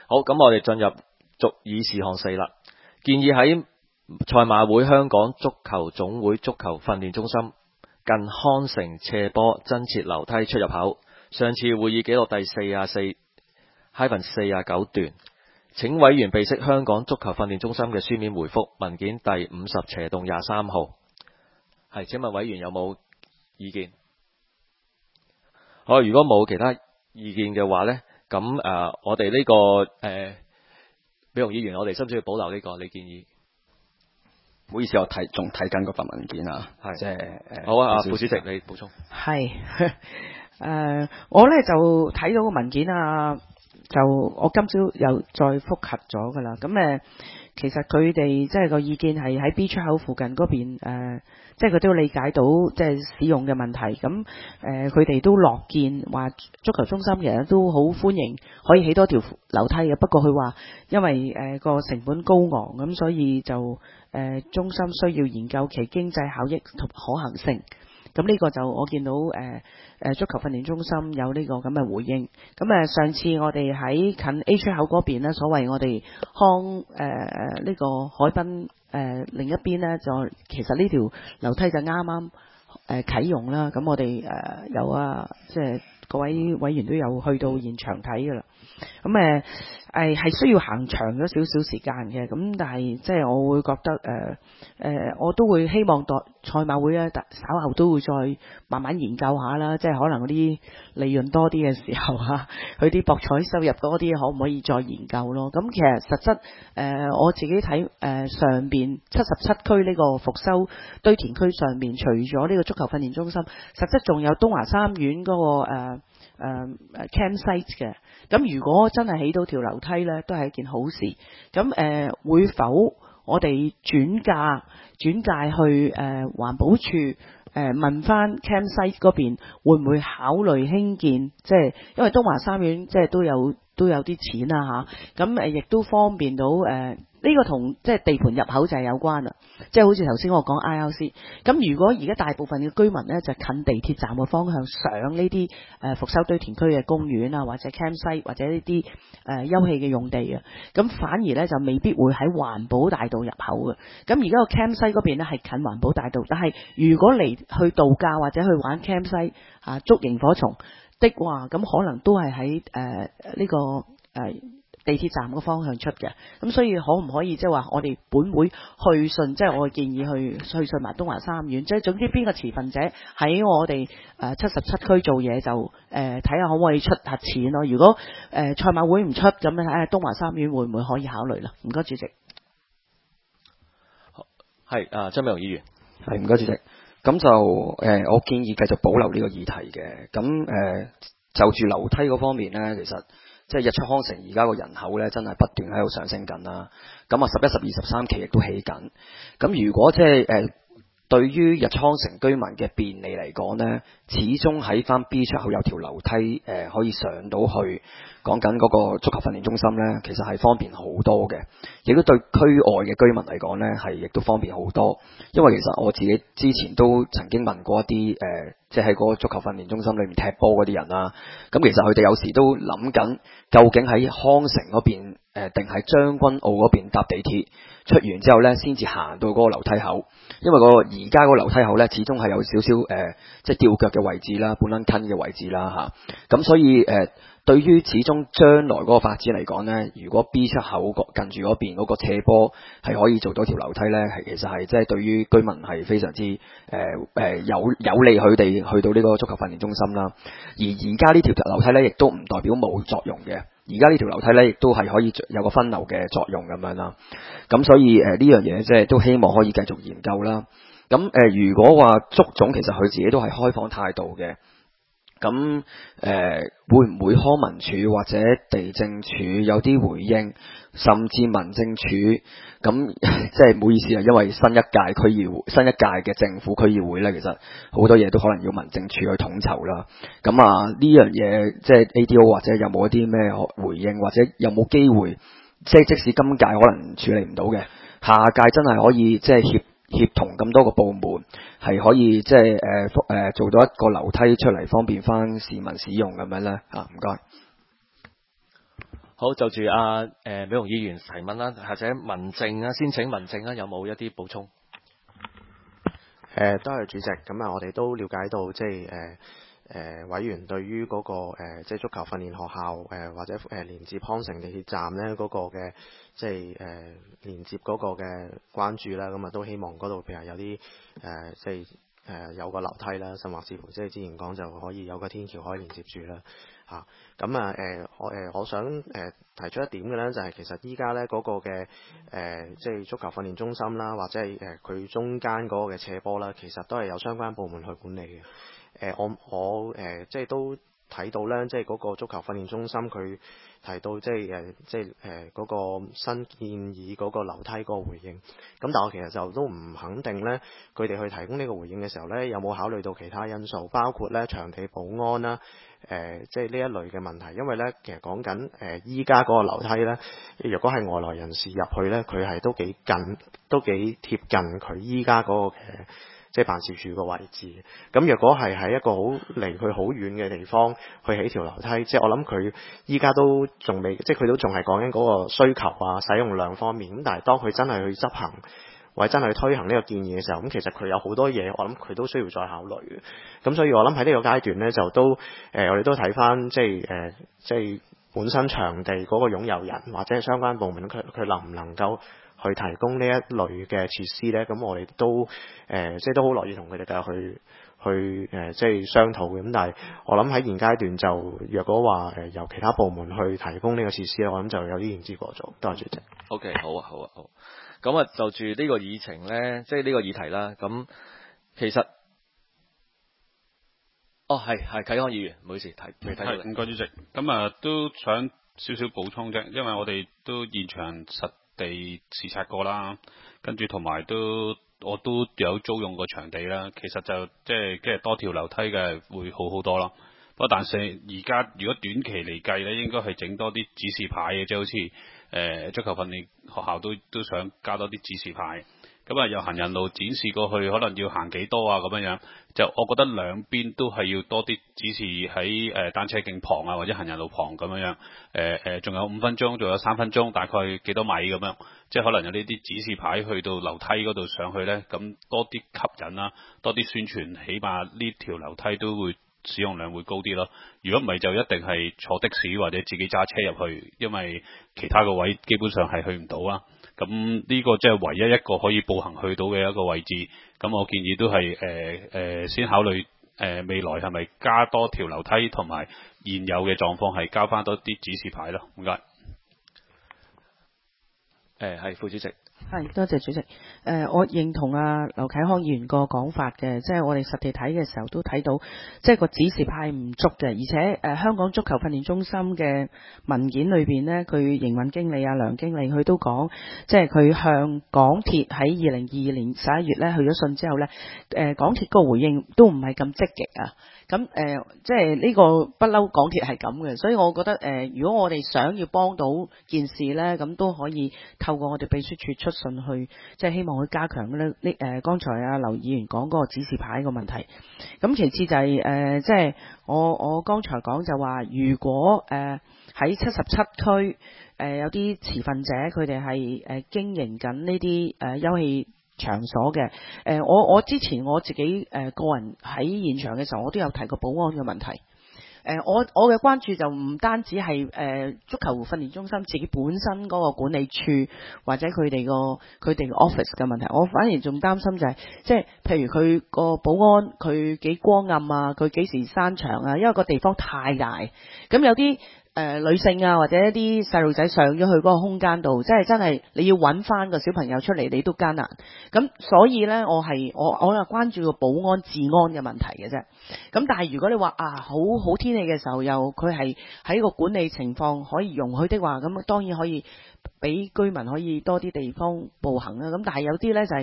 好，咁我哋進入續議事項4啦。建議喺賽馬會香港足球總會足球訓練中心近康城斜坡增設樓梯出入口。上次會議記錄第44-49段，請委員備悉香港足球訓練中心嘅書面回覆文件第50/23號。係，請問委員有冇意見？好，如果冇其他意見嘅話呢，咁我哋呢個美容議員，我哋需唔需要保留呢個你建議？ 唔好意思，我仲睇緊嗰份文件啊，即係好啊，副主席你補充。 係我咧就睇到個文件啊，就我今朝又再複核咗噶啦。咁其實佢哋即係個意見係喺 B 出口附近嗰邊即係佢都理解到即係使用嘅問題。咁佢哋都樂見話足球中心其實都好歡迎可以起多條樓梯嘅。不過佢話因為個成本高昂，咁所以就中心需要研究其經濟效益同可行性。咁呢個就我見到足球訓練中心有呢個咁嘅回應。咁上次我哋喺近 A 出口嗰邊呢，所謂我哋康呢個海濱另一邊呢，就其實呢條樓梯就啱啱啟用啦。咁我哋有即係各位委員都有去到現場睇噶啦。咁係需要行長咗少少時間嘅。咁但係即係我會覺得我都會希望賽馬會咧稍後都會再慢慢研究下啦。即係可能嗰啲利潤多啲嘅時候佢啲博彩收入多啲，可唔可以再研究咯？咁其實實質我自己睇上邊77區呢個復修堆填區上面，除咗呢個足球訓練中心，實質仲有東華三院嗰個campsite 嘅。咁如果真係起到條樓梯呢，都係一件好事。咁會否我哋轉介去環保署問翻 campsite 嗰邊會唔會考慮興建？即係因為東華三院即係都有啲錢啦嚇。咁亦都方便到呢個同即係地盤入口就係有關啦。即係好似頭先我講 ILC。咁如果而家大部分嘅居民呢，就近地鐵站嘅方向上呢啲復修堆填區嘅公園啊，或者 campsite 或者呢啲休憩嘅用地啊，咁反而呢，就未必會喺環保大道入口嘅。咁而家個 campsite 嗰邊呢，係近環保大道，但係如果嚟去度假或者去玩 campsite 捉螢火蟲的話，咁可能都係喺呢個地鐵站個方向出嘅。咁所以可唔可以即係話我哋本會去信，即係我建議去信埋東華三院，即係總之邊個持份者喺我哋77區做嘢，就睇下可唔可以出下錢咯。如果賽馬會唔出，咁睇下東華三院會唔會可以考慮啦。唔該主席。 係張美容議員。 係，唔該主席。咁就我建議繼續保留呢個議題嘅。咁就住樓梯嗰方面呢，其實即係日出康城而家個人口呢，真係不斷喺度上升緊啦。咁11、12、13期亦都起緊。咁如果即係對於日出康城居民嘅便利嚟講呢，始終喺翻 B 出口有條樓梯可以上到去講緊嗰個足球訓練中心呢，其實係方便好多嘅，亦都對區外嘅居民嚟講呢，係亦都方便好多。因為其實我自己之前都曾經問過一啲即係喺嗰個足球訓練中心裏面踢波嗰啲人啦，咁其實佢哋有時都諗緊究竟喺康城嗰邊定係將軍澳嗰邊搭地鐵出完之後呢，先至行到嗰個樓梯口。因為而家個樓梯口呢，始終係有少少即係吊腳嘅位置啦，半撚坑嘅位置啦嚇。咁所以對於始終將來嗰個發展嚟講呢，如果 B 出口近住嗰邊嗰個斜坡係可以做到條樓梯呢，係其實係即係對於居民係非常之有利佢哋去到呢個足球訓練中心啦。而家呢條樓梯呢，亦都唔代表冇作用嘅。而家呢條樓梯呢，亦都係可以有個分流嘅作用咁樣啦。咁所以呢樣嘢即係都希望可以繼續研究啦。咁如果話足總其實佢自己都係開放態度嘅。咁會唔會康文署或者地政署有啲回應，甚至民政署咁即係唔好意思啊，因為新一屆嘅政府區議會呢，其實好多嘢都可能要民政署去統籌啦。咁呢樣嘢即係 ADO 或者有冇一啲咩回應，或者有冇機會即使今屆可能處理唔到嘅，下屆真係可以即係協同咁多個部門係可以即係做到一個樓梯出嚟，方便翻市民使用咁樣咧。唔該。 好，就住美容議員提問啦，或者民政啊，先請民政啊，有冇一啲補充？ 多謝主席。咁啊，我哋都了解到即係委員對於嗰個即係足球訓練學校或者連接康城地鐵站咧嗰個嘅即係連接嗰個嘅關注啦。咁啊都希望嗰度譬如有啲即係有個樓梯啦，甚或至乎即係之前講就可以有個天橋可以連接住啦。咁我想提出一點嘅咧，就係其實依家咧嗰個嘅即係足球訓練中心啦，或者係佢中間嗰個嘅斜坡啦，其實都係有相關部門去管理嘅。我即係都睇到咧，即係嗰個足球訓練中心佢提到即係嗰個新建議嗰個樓梯嗰個回應。咁但我其實就都唔肯定咧，佢哋去提供呢個回應嘅時候咧，有冇考慮到其他因素，包括咧場地保安啦。即係呢一類嘅問題，因為咧其實講緊依家嗰個樓梯咧，如果係外來人士入去咧，佢係都幾貼近佢依家嗰個即係辦事處個位置。咁若果係喺一個離佢好遠嘅地方去起條樓梯，即係我諗佢依家都仲未，即係佢都仲係講緊嗰個需求啊、使用量方面。咁但係當佢真係去執行，或者真係去推行呢個建議嘅時候，咁其實佢有好多嘢，我諗佢都需要再考慮嘅。咁所以我諗喺呢個階段呢，就都我哋都睇翻即係本身場地嗰個擁有人或者係相關部門，佢能唔能夠去提供呢一類嘅設施呢？咁我哋都即係都好樂意同佢哋繼續去即係商討嘅。咁但係我諗喺現階段就若果話由其他部門去提供呢個設施咧，我諗就有啲言之過早。多謝主席。 OK， 好啊，好啊，好。咁啊，就住呢個議程呢，即係呢個議題啦。咁其實，係啟康議員，唔好意思，未睇到你。 唔該主席。咁啊，都想少少補充啫，因為我哋都現場實地視察過啦，跟住同埋我都有租用過場地啦。其實就即係多條樓梯嘅會好好多啦。不過但是而家如果短期嚟計咧，應該係整多啲指示牌嘅，即係好似足球訓練學校都想加多啲指示牌。咁啊，由行人路展示過去，可能要行幾多啊咁樣樣。就我覺得兩邊都係要多啲指示喺單車徑旁啊，或者行人路旁咁樣樣。仲有5分鐘，仲有3分鐘，大概幾多米咁樣。即係可能有呢啲指示牌去到樓梯嗰度上去呢，咁多啲吸引啦，多啲宣傳，起碼呢條樓梯都會使用量會高啲咯。如果唔係就一定係坐的士或者自己揸車入去，因為其他個位基本上係去唔到啦。咁呢個即係唯一一個可以步行去到嘅一個位置。咁我建議都係先考慮未來係咪加多條樓梯，同埋現有嘅狀況係加翻多啲指示牌咯。唔該。 係副主席。 係，多謝主席。我認同劉啟康議員個講法嘅，即係我哋實地睇嘅時候都睇到，即係個指示牌唔足嘅，而且香港足球訓練中心嘅文件裏邊呢，佢營運經理梁經理佢都講，即係佢向港鐵喺2022年11月呢去咗信之後呢，港鐵個回應都唔係咁積極啊。咁即係呢個不嬲港鐵係咁嘅，所以我覺得如果我哋想要幫到件事呢，咁都可以透過我哋秘書處出信去，即係希望去加強呢剛才劉議員講嗰個指示牌個問題。咁其次就係即係我剛才講就話，如果喺77區有啲持份者佢哋係經營緊呢啲休憩場所嘅，我之前我自己個人喺現場嘅時候，我都有提過保安嘅問題。我嘅關注就唔單止係足球訓練中心自己本身嗰個管理處或者佢哋個 office 嘅問題，我反而仲擔心就係即係譬如佢個保安佢幾光暗啊，佢幾時閂場啊，因為個地方太大，咁有啲女性啊或者一啲細路仔上咗去嗰個空間度，即係真係你要揾翻個小朋友出嚟你都艱難。咁所以呢，我又關注個保安治安嘅問題嘅啫。咁但係如果你話好天氣嘅時候，又佢係喺個管理情況可以容許的話，咁當然可以俾居民可以多啲地方步行啦。咁但係有啲呢就係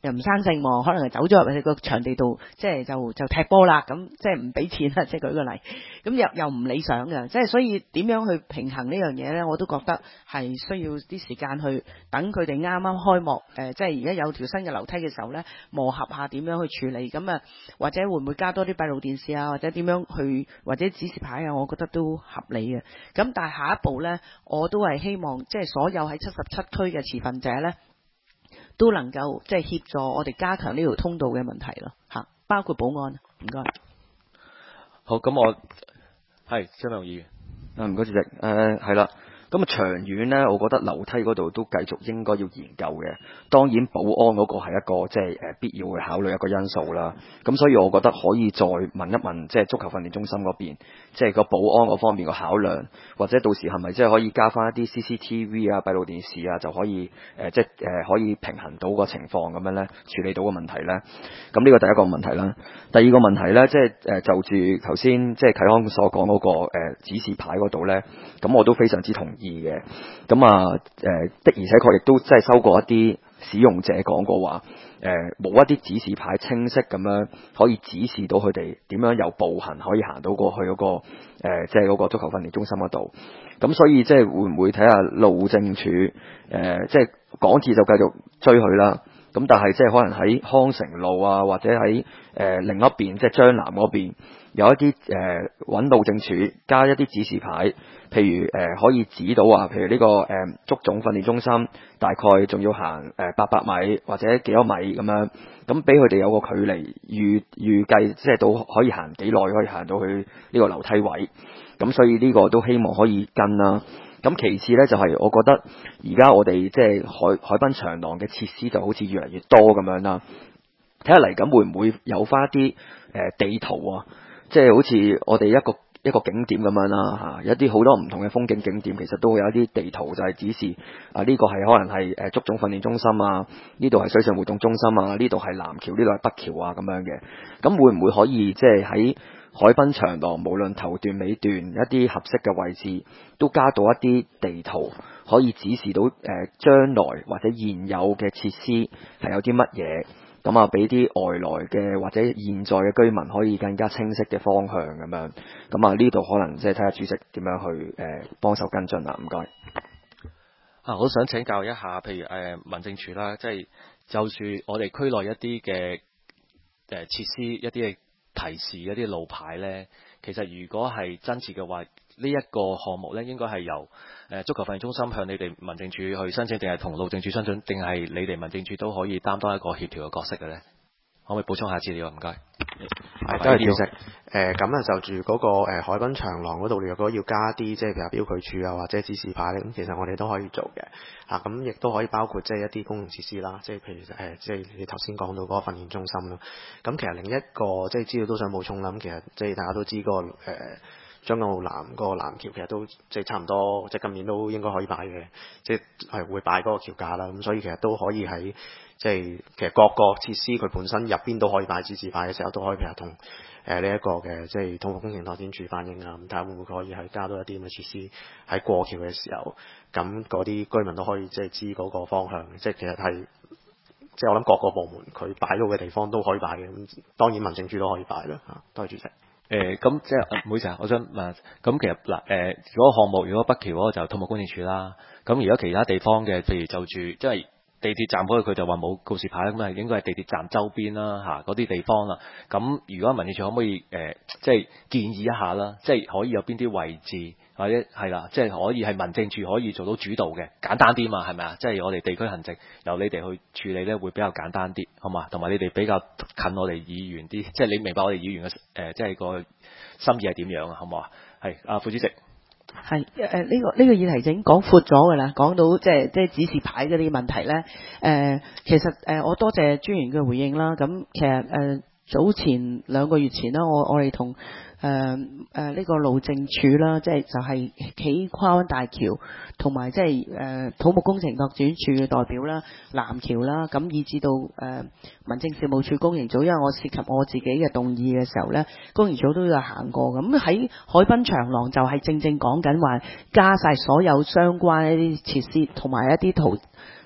又唔生性喎，可能係走咗入去個場地度，即係就踢波啦，咁即係唔俾錢啦，即係舉個例，咁又唔理想嘅，即係所以點樣去平衡呢樣嘢咧？我都覺得係需要啲時間去等佢哋啱啱開幕，即係而家有條新嘅樓梯嘅時候咧，磨合下點樣去處理，咁啊或者會唔會加多啲閉路電視啊，或者點樣去或者指示牌啊，我覺得都合理嘅。咁但係下一步咧，我都係希望即係所有喺77區嘅持份者咧，都能夠即係協助我哋加強呢條通道嘅問題咯，嚇，包括保安。唔該。 好，咁我係張良議員。 唔該主席，係啦。咁啊長遠呢，我覺得樓梯嗰度都繼續應該要研究嘅。當然保安嗰個係一個即係必要去考慮一個因素啦。咁所以我覺得可以再問一問，即係足球訓練中心嗰邊，即係個保安嗰方面嘅考量，或者到時係咪即係可以加翻一啲 CCTV 啊、閉路電視啊，就可以即係可以平衡到個情況咁樣呢，處理到個問題呢。咁呢個第一個問題啦。第二個問題呢，即係就住頭先即係啟康所講嗰個指示牌嗰度呢，咁我都非常之同意嘅。咁的而且確亦都即係收過一啲使用者講過話，冇一啲指示牌清晰咁樣可以指示到佢哋點樣由步行可以行到過去嗰個即係嗰個足球訓練中心嗰度。咁所以即係會唔會睇下路政署即係港鐵就繼續追佢啦。咁但係即係可能喺康城路啊，或者喺另一邊即係將南嗰邊有一啲揾路政署加一啲指示牌，譬如可以指到話，譬如呢個足總訓練中心大概仲要行800米或者幾多米咁樣，咁俾佢哋有個距離預計即係到可以行幾耐可以行到去呢個樓梯位。咁所以呢個都希望可以跟啦。咁其次呢，就係我覺得而家我哋即係海濱長廊嘅設施就好似越嚟越多咁樣啦。睇下嚟緊會唔會有翻一啲地圖啊，即係好似我哋一個景點咁樣啦嚇，一啲好多唔同嘅風景景點其實都會有一啲地圖就係指示啊，呢個係可能係足總訓練中心啊，呢度係水上活動中心啊，呢度係南橋，呢度係北橋啊咁樣嘅。咁會唔會可以即係喺海濱長廊無論頭段尾段一啲合適嘅位置都加到一啲地圖，可以指示到將來或者現有嘅設施係有啲乜嘢？咁啊，俾啲外來嘅或者現在嘅居民可以更加清晰嘅方向咁樣。咁啊，呢度可能即係睇下主席點樣去幫手跟進啦。唔該。 啊，我想請教一下，譬如民政處啦，即係就住我哋區內一啲嘅設施、一啲嘅提示、一啲路牌咧，其實如果係增設嘅話，呢一個項目咧應該係由足球訓練中心向你哋民政處去申請，定係同路政處申請，定係你哋民政處都可以擔當一個協調嘅角色嘅咧？可唔可以補充下資料？唔該。 係，多謝主席。咁啊，就住嗰個海濱長廊嗰度，如果要加啲即係譬如標距柱啊，或者指示牌咧，咁其實我哋都可以做嘅。咁亦都可以包括即係一啲公用設施啦，即係譬如即係你頭先講到嗰個訓練中心啦。咁其實另一個即係資料都想補充啦。咁其實即係大家都知嗰個將軍澳南嗰個南橋其實都即係差唔多，即係今年都應該可以擺嘅，即係會擺嗰個橋架啦。咁所以其實都可以喺即係其實各個設施佢本身入邊都可以擺指示牌嘅時候，都可以譬如同呢一個嘅即係土木工程拓展署反映啊，咁睇下會唔會可以係加多一啲咁嘅設施喺過橋嘅時候，咁嗰啲居民都可以即係知嗰個方向，即係其實係即係我諗各個部門佢擺到嘅地方都可以擺嘅，咁當然民政處都可以擺啦嚇。多謝主席。 咁即係唔好意思啊，我想問，咁其實嗱如果項目如果北橋嗰個就土木工程署啦，咁如果其他地方嘅，譬如就住即係地鐵站嗰度，佢就話冇告示牌，咁係應該係地鐵站周邊啦嗰啲地方啦。咁如果民政處可唔可以即係建議一下啦，即係可以有邊啲位置或者係啦，即係可以係民政處可以做到主導嘅，簡單啲嘛，係咪啊？即係我哋地區行政由你哋去處理咧，會比較簡單啲，好嘛？同埋你哋比較近我哋議員啲，即係你明白我哋議員嘅即係個心意係點樣啊？好唔好啊？係副主席。 係呢個議題已經講闊咗㗎啦，講到即係指示牌嗰啲問題咧。其實我多謝專員嘅回應啦。咁其實早前2個月前啦，我哋同呢個路政署啦，即係就係企跨灣大橋，同埋即係土木工程拓展署嘅代表啦、南橋啦，咁以至到民政事務處工程組，因為我涉及我自己嘅動議嘅時候咧，工程組都有行過。咁喺海濱長廊就係正講緊話加晒所有相關一啲設施，同埋一啲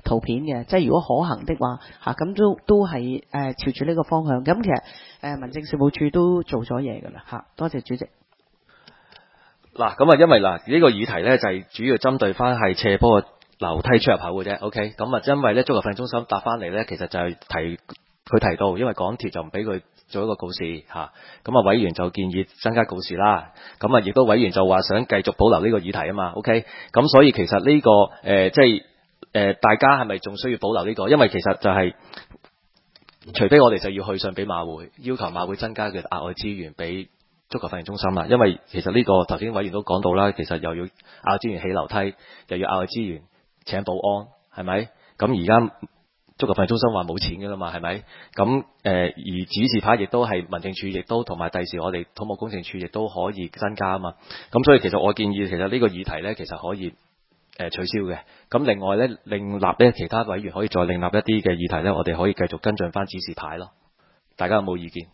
圖片嘅，即係如果可行的話嚇，咁都係朝住呢個方向。咁其實民政事務處都做咗嘢㗎啦嚇。多謝主席。 嗱，咁啊，因為嗱呢個議題咧就係主要針對翻係斜坡嘅樓梯出入口嘅啫。OK，咁啊，因為咧足球訓練中心答翻嚟咧，其實就係佢提到，因為港鐵就唔俾佢做一個告示嚇，咁啊委員就建議增加告示啦。咁啊，亦都委員就話想繼續保留呢個議題啊嘛。OK，咁所以其實呢個即係大家係咪仲需要保留呢個？因為其實就係除非我哋就要去信俾馬會，要求馬會增加嘅額外資源俾足球訓練中心啦，因為其實呢個頭先委員都講到啦，其實又要額外資源起樓梯，又要額外資源請保安，係咪？咁而家足球訓練中心話冇錢㗎啦嘛，係咪？咁而指示牌亦都係民政處，亦都同埋第時我哋土木工程處亦都可以增加啊嘛。咁所以其實我建議其實呢個議題呢，其實可以取消嘅。咁另外呢，另立呢其他委員可以再另立一啲嘅議題呢，我哋可以繼續跟進翻指示牌咯。大家有冇意見？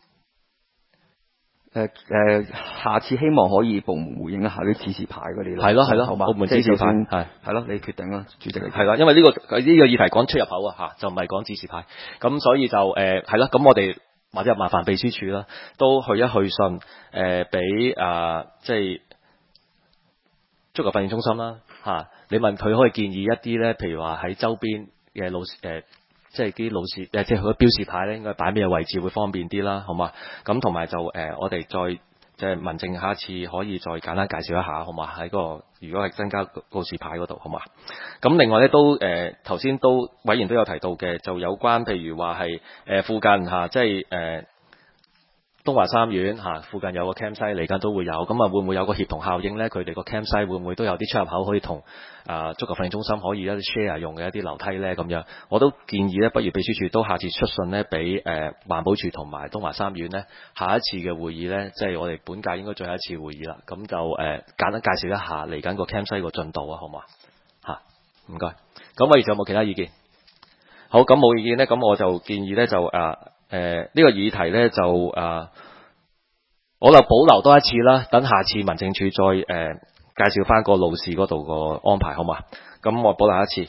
下次希望可以部門回應一下啲指示牌嗰啲咯。係咯， 好嘛？部門指示牌係咯，你決定啦，主席。 係啦，因為呢個議題講出入口啊，就唔係講指示牌。咁所以就係啦，咁我哋或者麻煩秘書處啦，都去信俾即係足球訓練中心啦嚇。你問佢可以建議一啲咧，譬如話喺周邊嘅路即係啲路線即係佢嘅標示牌咧，應該擺咩位置會方便啲啦，好嘛？咁同埋就我哋再即係民政下一次可以再簡單介紹一下，好嘛？喺嗰個如果係增加告示牌嗰度，好嘛？咁另外咧都頭先都委員都有提到嘅，就有關譬如話係附近嚇，即係東華三院附近有個 campsite 嚟緊都會有，咁啊會唔會有個協同效應咧？佢哋個 campsite 會唔會都有啲出入口可以同足球訓練中心可以一啲 share 用嘅一啲樓梯咧？咁樣我都建議咧，不如秘書處都下次出信咧，俾環保署同埋東華三院咧，下一次嘅會議咧，即係我哋本屆應該最後一次會議啦。咁就簡單介紹一下嚟緊個 campsite 個進度啊，好嘛？唔該。咁我哋仲有冇其他意見？好，咁冇意見咧，咁我就建議咧就呢個議題咧就我就保留多一次啦，等下次民政處再介紹翻個路試嗰度個安排，好嘛？咁我保留一次。